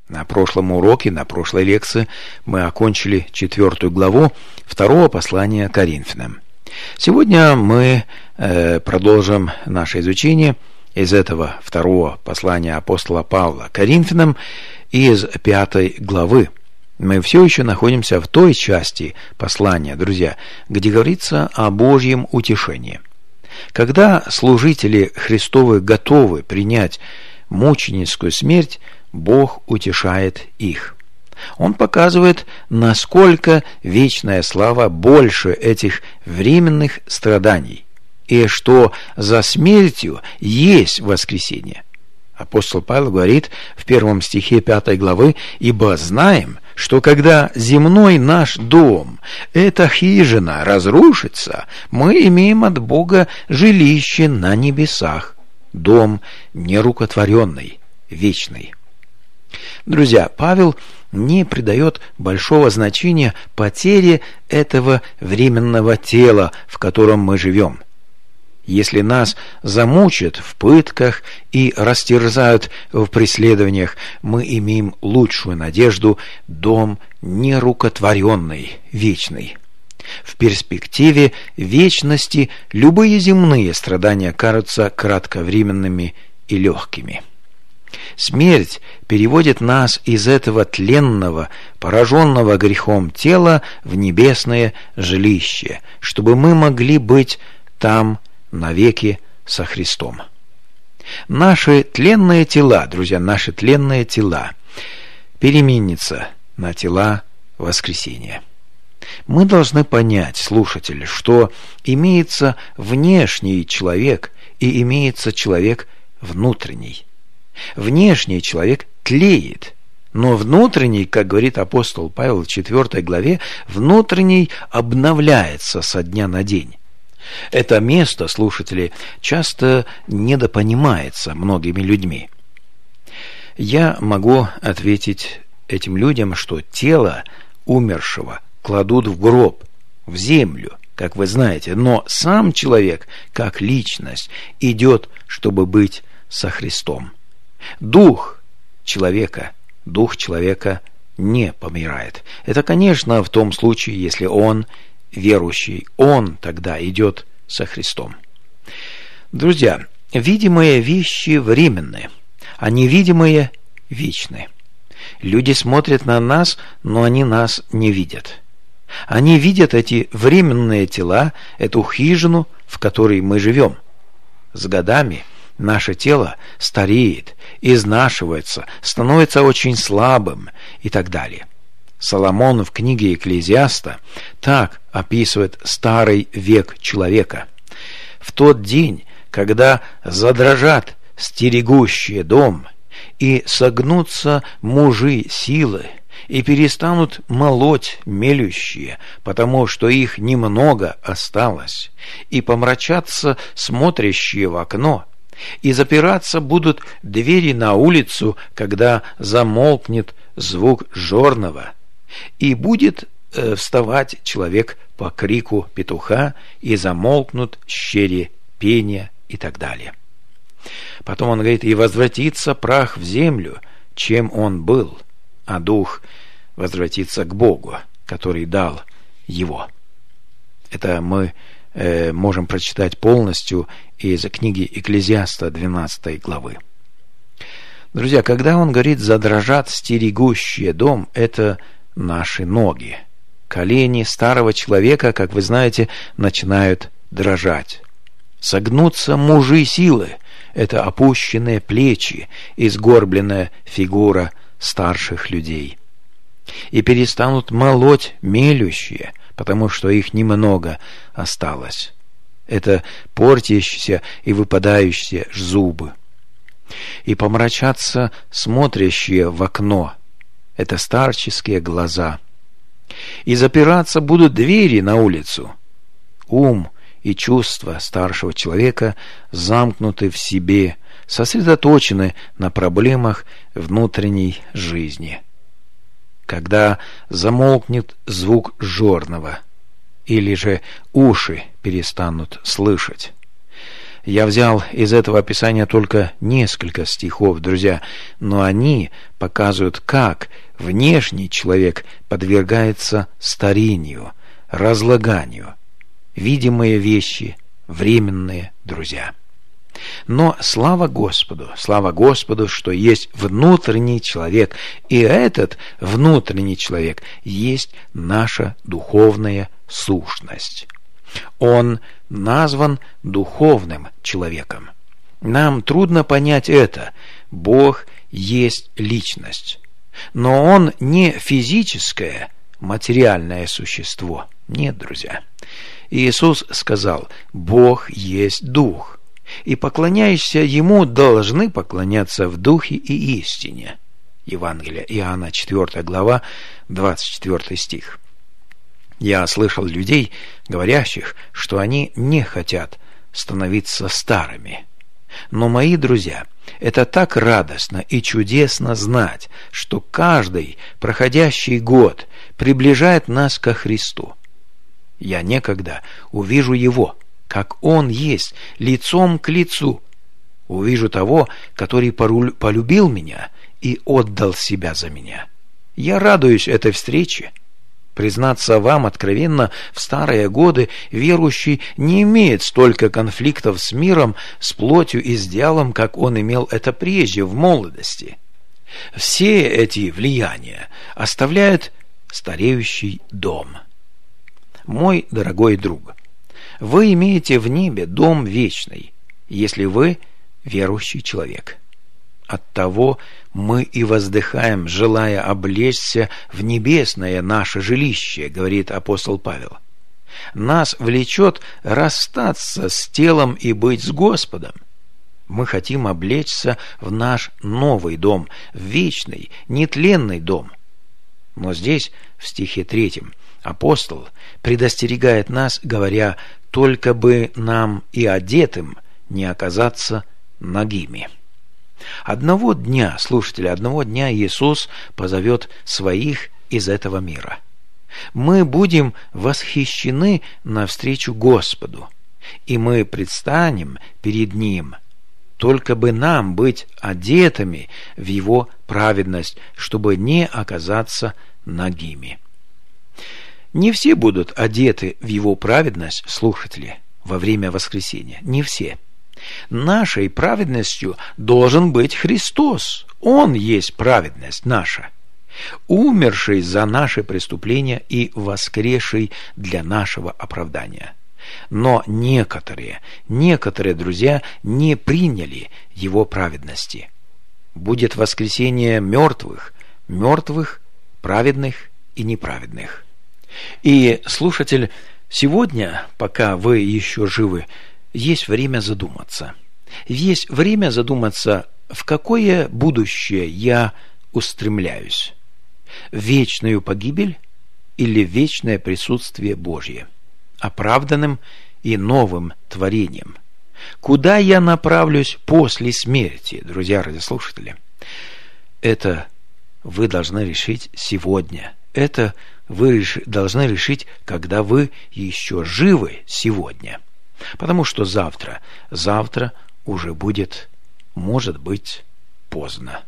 На прошлом уроке, на прошлой лекции мы окончили 4 главу 2 послания Коринфянам. Сегодня мы продолжим наше изучение из этого 2 послания апостола Павла Коринфянам из 5 главы. Мы все еще находимся в той части послания, друзья, где говорится о Божьем утешении. Когда служители Христовы готовы принять мученическую смерть, Бог утешает их. Он показывает, насколько вечная слава больше этих временных страданий, и что за смертью есть воскресение. Апостол Павел говорит в 1 стихе 5 главы: «Ибо знаем, что когда земной наш дом, эта хижина, разрушится, мы имеем от Бога жилище на небесах, дом нерукотворенный, вечный». Друзья, Павел не придает большого значения потере этого временного тела, в котором мы живем. Если нас замучат в пытках и растерзают в преследованиях, мы имеем лучшую надежду – дом нерукотворенный, вечный. В перспективе вечности любые земные страдания кажутся кратковременными и легкими. Смерть переводит нас из этого тленного, пораженного грехом тела в небесное жилище, чтобы мы могли быть там навеки со Христом. Наши тленные тела, друзья, наши тленные тела переменятся на тела воскресения. Мы должны понять, слушатели, что имеется внешний человек и имеется человек внутренний. Внешний человек тлеет, но внутренний, как говорит апостол Павел в 4 главе, внутренний обновляется со дня на день. Это место, слушатели, часто недопонимается многими людьми. Я могу ответить этим людям, что тело умершего кладут в гроб, в землю, как вы знаете, но сам человек, как личность, идет, чтобы быть со Христом. Дух человека не помирает. Это, конечно, в том случае, если он верующий, он тогда идет со Христом. Друзья, видимые вещи временные, а невидимые вечны. Люди смотрят на нас, но они нас не видят. Они видят эти временные тела, эту хижину, в которой мы живем. С годами наше тело стареет, изнашивается, становится очень слабым и так далее. Соломон в книге Экклезиаста так описывает старый век человека. «В тот день, когда задрожат стерегущие дом, и согнутся мужи силы, и перестанут молоть мелющие, потому что их немного осталось, и помрачатся смотрящие в окно, и запираться будут двери на улицу, когда замолкнет звук жорного, и будет вставать человек по крику петуха, и замолкнут щери пения» и так далее. Потом он говорит: «И возвратится прах в землю, чем он был, а дух возвратится к Богу, который дал его». Это мы можем прочитать полностью из книги Экклезиаста 12 главы. Друзья, когда он говорит «задрожат стерегущие дом», это наши ноги. Колени старого человека, как вы знаете, начинают дрожать. Согнутся мужи силы. Это опущенные плечи и сгорбленная фигура старших людей. И перестанут молоть мелющие, потому что их немного осталось. Это портящиеся и выпадающие зубы. И помрачатся смотрящие в окно. Это старческие глаза. И запираться будут двери на улицу. Ум и чувства старшего человека замкнуты в себе, сосредоточены на проблемах внутренней жизни. Когда замолкнет звук жорного, или же уши перестанут слышать. Я взял из этого описания только несколько стихов, друзья, но они показывают, как внешний человек подвергается старению, разлаганию. Видимые вещи временные, друзья. Но слава Господу, что есть внутренний человек, и этот внутренний человек есть наша духовная сущность. Он назван духовным человеком. Нам трудно понять это. Бог есть личность. Но Он не физическое, материальное существо. Нет, друзья. Иисус сказал: Бог есть Дух, и поклоняющиеся Ему должны поклоняться в Духе и истине. Евангелие Иоанна, 4 глава, 24 стих. Я слышал людей, говорящих, что они не хотят становиться старыми. Но, мои друзья, это так радостно и чудесно знать, что каждый проходящий год приближает нас ко Христу. Я некогда увижу Его, как Он есть, лицом к лицу. Увижу того, который полюбил меня и отдал себя за меня. Я радуюсь этой встрече. Признаться вам откровенно, в старые годы верующий не имеет столько конфликтов с миром, с плотью и с дьяволом, как он имел это прежде, в молодости. Все эти влияния оставляют стареющий дом. Мой дорогой друг, вы имеете в небе дом вечный, если вы верующий человек. Оттого мы и воздыхаем, желая облечься в небесное наше жилище, говорит апостол Павел. Нас влечет расстаться с телом и быть с Господом. Мы хотим облечься в наш новый дом, в вечный, нетленный дом. Но здесь, в стихе 3, апостол предостерегает нас, говоря: «Только бы нам и одетым не оказаться нагими». Одного дня, слушатели, одного дня Иисус позовет своих из этого мира. Мы будем восхищены навстречу Господу, и мы предстанем перед Ним. Только бы нам быть одетыми в Его праведность, чтобы не оказаться нагими. Не все будут одеты в Его праведность, слушатели, во время воскресения. Не все. Нашей праведностью должен быть Христос. Он есть праведность наша, умерший за наши преступления и воскресший для нашего оправдания. Но некоторые, друзья, не приняли Его праведности. Будет воскресение мертвых, праведных и неправедных. И, слушатель, сегодня, пока вы еще живы, есть время задуматься. Есть время задуматься, в какое будущее я устремляюсь. В вечную погибель или в вечное присутствие Божье, оправданным и новым творением? Куда я направлюсь после смерти, друзья радиослушатели? Это вы должны решить сегодня. Это вы должны решить, когда вы еще живы сегодня. Потому что завтра уже будет, может быть, поздно.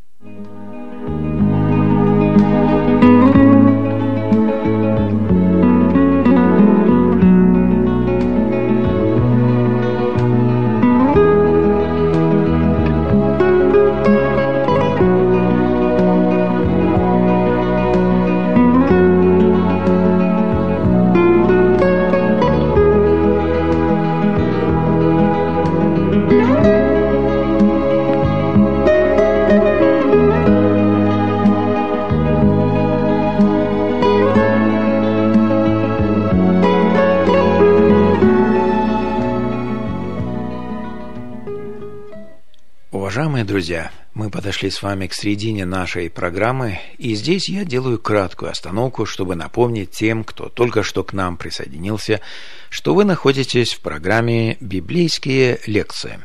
Уважаемые друзья, мы подошли с вами к середине нашей программы, и здесь я делаю краткую остановку, чтобы напомнить тем, кто только что к нам присоединился, что вы находитесь в программе «Библейские лекции».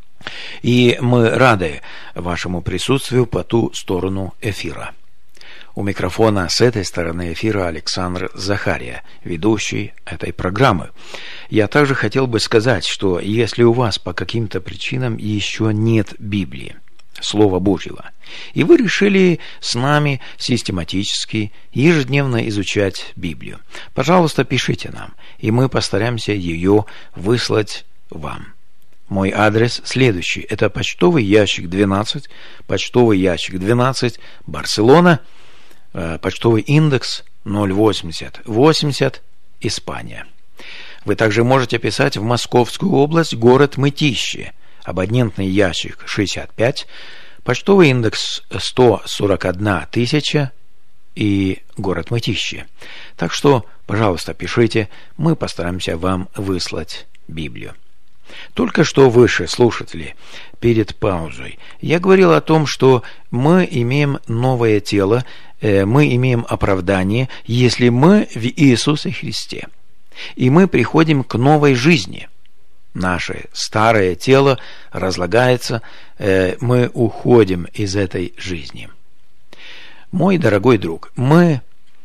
И мы рады вашему присутствию по ту сторону эфира. У микрофона с этой стороны эфира Александр Захария, ведущий этой программы. Я также хотел бы сказать, что если у вас по каким-то причинам еще нет Библии, Слова Божьего, и вы решили с нами систематически, ежедневно изучать Библию, пожалуйста, пишите нам, и мы постараемся ее выслать вам. Мой адрес следующий. Это почтовый ящик 12, Барселона, почтовый индекс 08080, Испания. Вы также можете писать в Московскую область, город Мытищи, абонентный ящик 65, почтовый индекс 141 тысяча и город Мытищи. Так что, пожалуйста, пишите, мы постараемся вам выслать Библию. Только что выше, слушатели, перед паузой, я говорил о том, что мы имеем новое тело, мы имеем оправдание, если мы в Иисусе Христе. И мы приходим к новой жизни. Наше старое тело разлагается, мы уходим из этой жизни. Мой дорогой друг, мы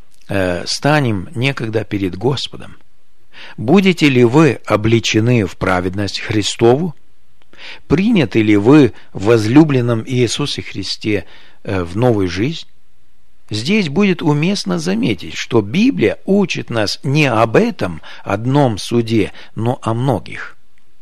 станем некогда перед Господом. Будете ли вы обличены в праведность Христову? Приняты ли вы в возлюбленном Иисусе Христе в новую жизнь? Здесь будет уместно заметить, что Библия учит нас не об этом одном суде, но о многих.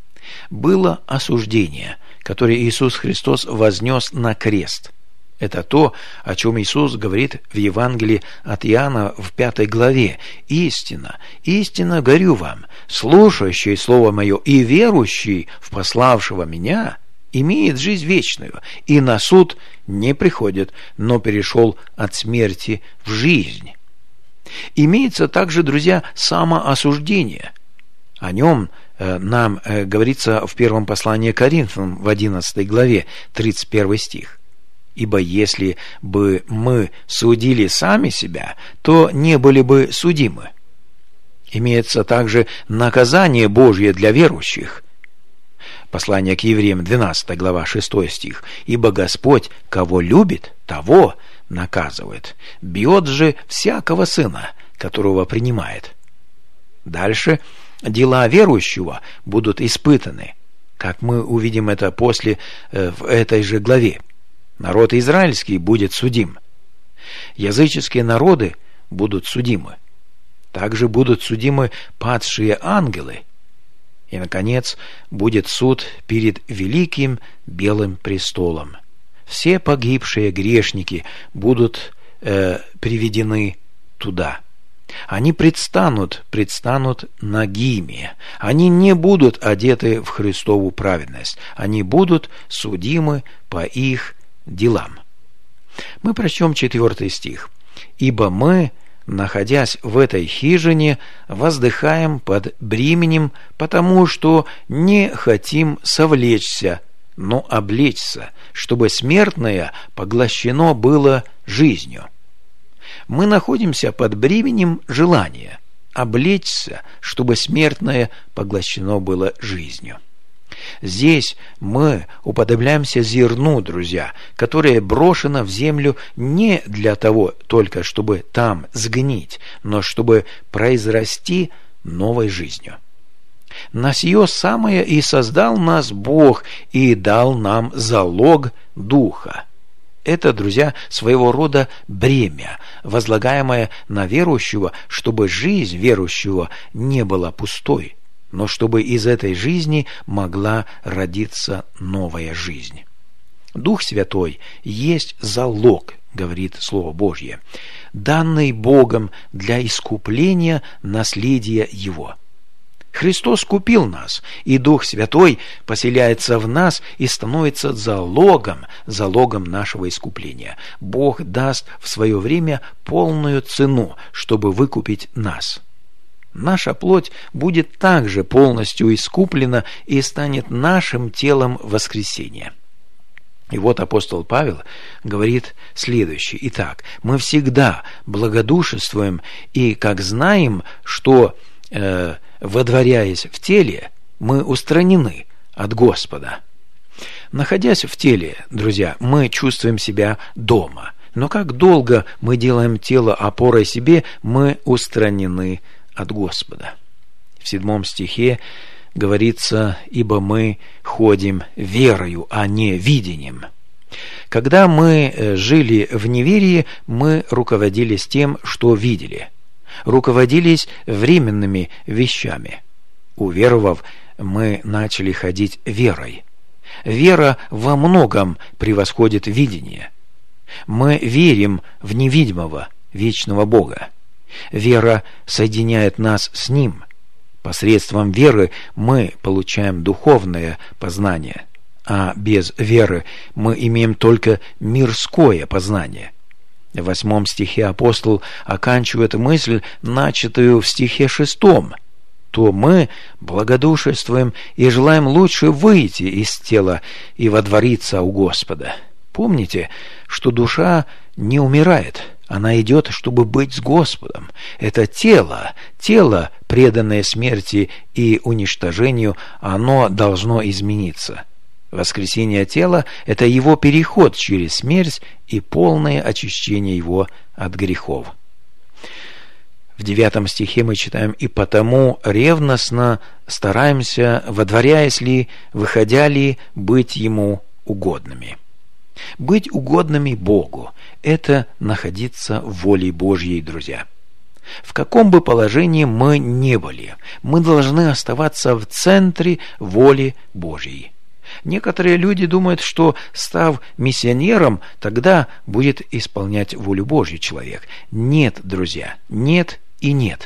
Было осуждение, которое Иисус Христос вознес на крест. Это то, о чем Иисус говорит в Евангелии от Иоанна в 5 главе. «Истина, истинно говорю вам, слушающий Слово Мое и верующий в пославшего Меня имеет жизнь вечную, и на суд не приходит, но перешел от смерти в жизнь». Имеется также, друзья, самоосуждение. О нем нам говорится в первом послании к Коринфянам в 11 главе, 31 стих. «Ибо если бы мы судили сами себя, то не были бы судимы». Имеется также наказание Божье для верующих. Послание к евреям, 12 глава, 6 стих. «Ибо Господь, кого любит, того наказывает. Бьет же всякого сына, которого принимает». Дальше дела верующего будут испытаны, как мы увидим это после в этой же главе. Народ израильский будет судим. Языческие народы будут судимы. Также будут судимы падшие ангелы. И, наконец, будет суд перед великим белым престолом. Все погибшие грешники будут приведены туда. Они предстанут нагими. Они не будут одеты в Христову праведность. Они будут судимы по их делам. Мы прочтем 4 стих. «Ибо мы, находясь в этой хижине, воздыхаем под бременем, потому что не хотим совлечься, но облечься, чтобы смертное поглощено было жизнью». Мы находимся под бременем желания облечься, чтобы смертное поглощено было жизнью. Здесь мы уподобляемся зерну, друзья, которое брошено в землю не для того только, чтобы там сгнить, но чтобы произрасти новой жизнью. На сие самое и создал нас Бог и дал нам залог Духа. Это, друзья, своего рода бремя, возлагаемое на верующего, чтобы жизнь верующего не была пустой, но чтобы из этой жизни могла родиться новая жизнь. Дух Святой есть залог, говорит Слово Божье, данный Богом для искупления наследия Его. Христос купил нас, и Дух Святой поселяется в нас и становится залогом нашего искупления. Бог даст в свое время полную цену, чтобы выкупить нас. Наша плоть будет также полностью искуплена и станет нашим телом воскресения. И вот апостол Павел говорит следующее. Итак, мы всегда благодушествуем, и как знаем, что водворяясь в теле, мы устранены от Господа. Находясь в теле, друзья, мы чувствуем себя дома. Но как долго мы делаем тело опорой себе, мы устранены от Господа. В 7 стихе говорится: «Ибо мы ходим верою, а не видением». Когда мы жили в неверии, мы руководились тем, что видели. Руководились временными вещами. Уверовав, мы начали ходить верой. Вера во многом превосходит видение. Мы верим в невидимого, вечного Бога. Вера соединяет нас с Ним. Посредством веры мы получаем духовное познание, а без веры мы имеем только мирское познание. В 8 стихе апостол оканчивает мысль, начатую в стихе 6. То мы благодушествуем и желаем лучше выйти из тела и водвориться у Господа. Помните, что душа не умирает, она идет, чтобы быть с Господом. Это тело, преданное смерти и уничтожению, оно должно измениться. Воскресение тела – это его переход через смерть и полное очищение его от грехов. В 9 стихе мы читаем: «И потому ревностно стараемся, водворяясь ли, выходя ли, быть Ему угодными». Быть угодными Богу – это находиться в воле Божьей, друзья. В каком бы положении мы ни были, мы должны оставаться в центре воли Божьей. Некоторые люди думают, что, став миссионером, тогда будет исполнять волю Божью человек. Нет, друзья, нет и нет.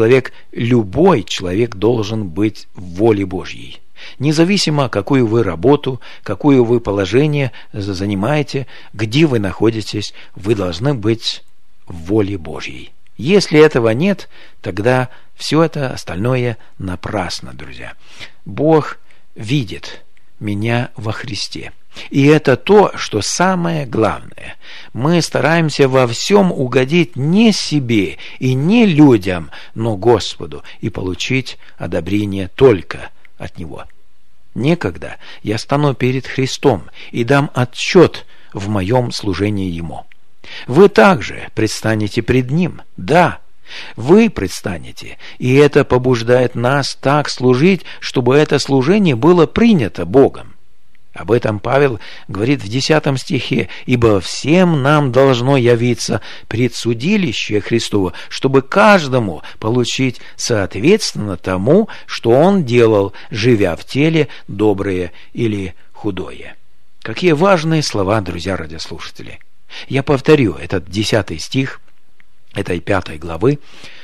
Любой человек должен быть в воле Божьей. Независимо, какую вы работу, какое вы положение занимаете, где вы находитесь, вы должны быть в воле Божьей. Если этого нет, тогда все это остальное напрасно, друзья. Бог видит меня во Христе. И это то, что самое главное. Мы стараемся во всем угодить не себе и не людям, но Господу, и получить одобрение только от Него. Некогда я стану перед Христом и дам отчет в моем служении Ему. Вы также предстанете пред Ним. Да, вы предстанете, и это побуждает нас так служить, чтобы это служение было принято Богом. Об этом Павел говорит в 10 стихе: «Ибо всем нам должно явиться предсудилище Христово, чтобы каждому получить соответственно тому, что он делал, живя в теле, доброе или худое». Какие важные слова, друзья радиослушатели! Я повторю этот 10 стих этой 5 главы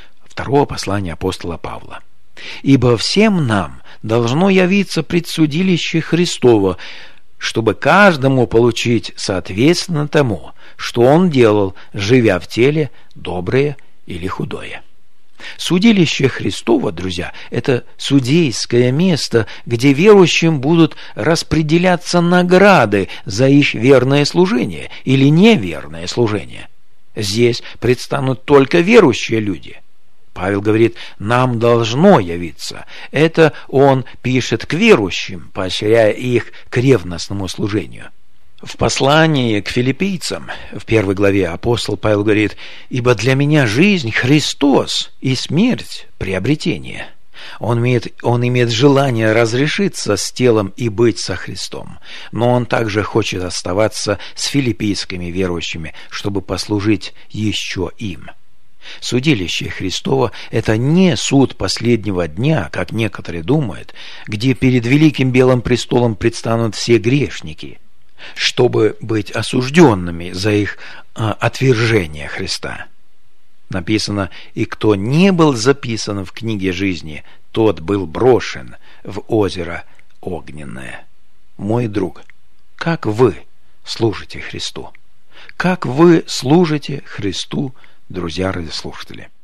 2 послания апостола Павла. «Ибо всем нам должно явиться предсудилище Христово, чтобы каждому получить соответственно тому, что он делал, живя в теле, доброе или худое». Судилище Христово, друзья, это судейское место, где верующим будут распределяться награды за их верное служение или неверное служение. Здесь предстанут только верующие люди. Павел говорит: нам должно явиться. Это он пишет к верующим, поощряя их к ревностному служению. В послании к филиппийцам, в 1 главе, апостол Павел говорит: «Ибо для меня жизнь Христос и смерть приобретение». Он имеет желание разрешиться с телом и быть со Христом, но он также хочет оставаться с филиппийскими верующими, чтобы послужить еще им. Судилище Христово – это не суд последнего дня, как некоторые думают, где перед великим белым престолом предстанут все грешники, чтобы быть осужденными за их отвержение Христа. Написано: «И кто не был записан в книге жизни, тот был брошен в озеро огненное». Мой друг, как вы служите Христу? Как вы служите Христу, друзья радиослушатели?